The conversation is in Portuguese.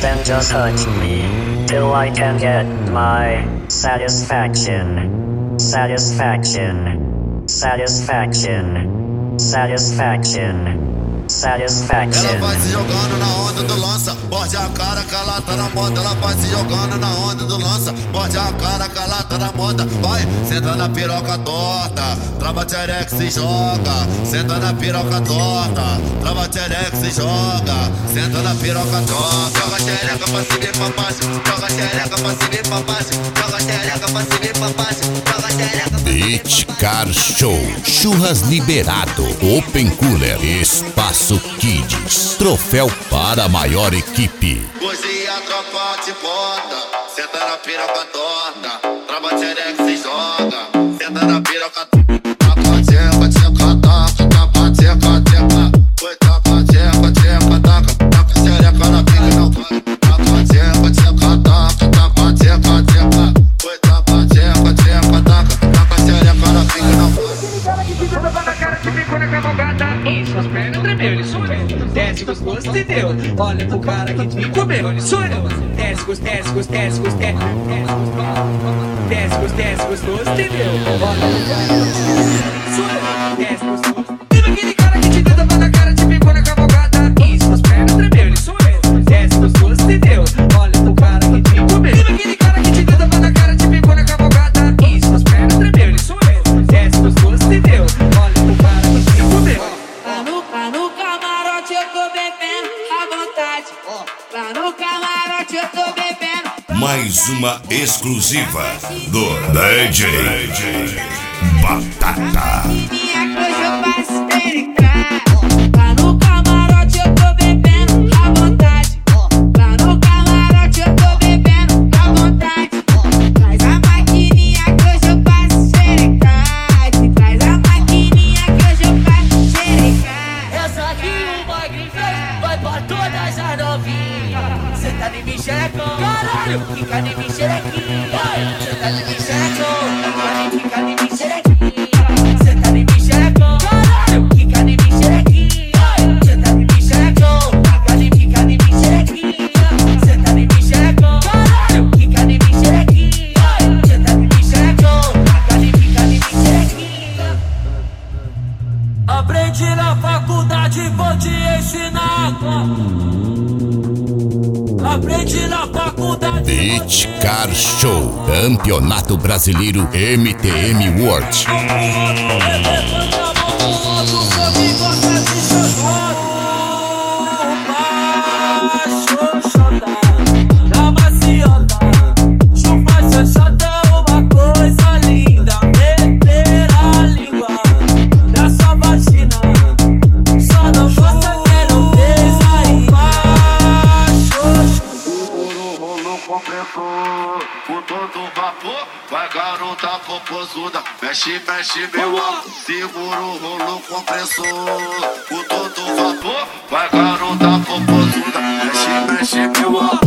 then just hurt me till I can get my satisfaction. Satisfaction. Satisfaction. Satisfaction. Satisfaction. Ela vai se jogando na onda do lança, morde a cara que ela tá na moda. Ela vai se jogando na onda do lança, morde a cara que ela tá na moda. Vai, senta na piroca torta, trava tchereca se joga. Senta na piroca torta, trava tchereca se joga. Senta na piroca torta, joga tchereca pra cima e pra baixo, joga tchereca pra cima e pra baixo, joga tchereca pra cima e pra baixo, joga tchereca. Beach Car Show, churras liberado, Open Cooler, Espaço Kids, troféu para a maior equipe. Hoje a tropa te bota, senta na piroca torta, trava tchereca se joga. Senta na piroca torta, taca tcheca, tcheca, taca, taca tcheca, tcheca. Foi taca tcheca, tcheca, taca, taca tchereca na pica não vai. Taca tcheca, tcheca, taca, taca tcheca, tcheca. Foi taca tcheca, tcheca, taca, taca tchereca na pica não vai. Isso, as pernas tremeu, ele sou eu. Desce gostoso e deu. Olha pro cara que me comeu, ele sou eu. Desce gostoso, desce gostoso, desce gostoso, desce gostoso e deu. Olha pro cara que sou eu. Desce gostoso. Viva aquele cara que te deu tapa na cara, te picou na cavalgada. Isso, as pernas tremeu, ele sou eu. Desce gostoso e deu. Olha pro cara que me comeu. Viva aquele cara que te deu tapa na cara, te picou na cavalgada. Isso, as pernas tremeu, ele sou eu. Desce gostoso e deu. Olha pro cara que me comeu. Lá no camarote eu tô bebendo à vontade. Lá no camarote eu tô bebendo. Mais uma exclusiva do DJ Batata. Minha coisa eu faço pericar. Lá no camarote eu tô bebendo à vontade. Lá no camarote eu tô bebendo à vontade. Traz a maquininha que hoje eu faço xerecade. Traz a maquininha que hoje eu faço xerecade. Essa aqui o bagulho fez, vai pra todas as novinhas. Cê tá de mim xerecão, caralho, fica de mim xerequinha. Cê tá de mim xerecão, fica de mim xerequinha. Cê tá de mim xerecão, caralho, fica de mim xerequinha. Cê tá de mim xerecão, fica de mim xerequinha. Cê tá de mim xerecão, caralho, fica de mim xerequinha. Cê tá de mim xerecão, fica de mim xerequinha. Aprendi na faculdade, vou te ensinar. Aprendi na faculdade. Beach Car Show, Campeonato Brasileiro MTM World. Na maciota, chupa chanchada, uma coisa linda. Meter a língua na sua vagina. Só não gosta que não deixa aí Rolo compressor, com todo vapor. Vai garota popozuda, mexe, mexe meu amor. Segura o rolo compressor, com todo vapor. Vai garota popozuda, mexe, mexe meu amor.